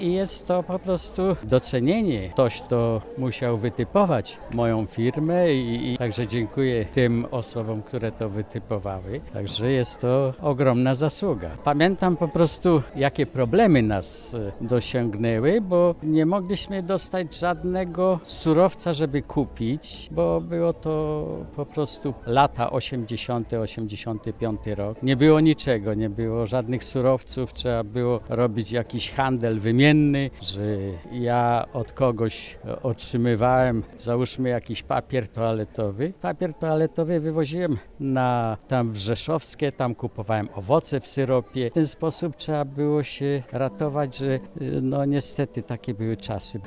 I jest to po prostu docenienie. Ktoś to musiał wytypować moją firmę i także dziękuję tym osobom, które to wytypowały. Także jest to ogromna zasługa. Pamiętam po prostu, jakie problemy nas dosięgnęły, bo nie mogliśmy dostać żadnego surowca, żeby kupić, bo było to po prostu lata 80., 85 rok. Nie było niczego, nie było żadnych surowców, trzeba było robić jakiś handel wymienny, że ja od kogoś otrzymywałem, załóżmy jakiś papier toaletowy. Papier toaletowy wywoziłem tam w Rzeszowskie, tam kupowałem owoce w syropie. W ten sposób trzeba było się ratować, że no niestety takie były czasy.